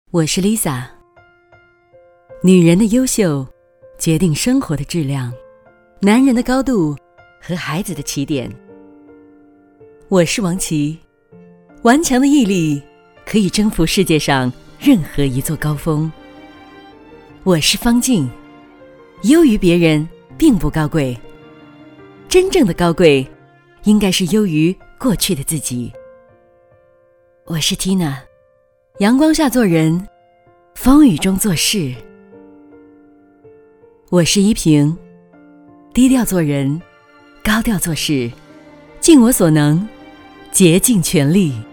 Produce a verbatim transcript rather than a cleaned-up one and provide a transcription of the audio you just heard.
我是 Lisa。 女人的优秀决定生活的质量，男人的高度和孩子的起点。我是王琦，顽强的毅力可以征服世界上任何一座高峰。我是方静，优于别人并不高贵，真正的高贵应该是优于过去的自己。我是 Tina， 阳光下做人，风雨中做事。我是依萍，低调做人，高调做事，尽我所能，竭尽全力。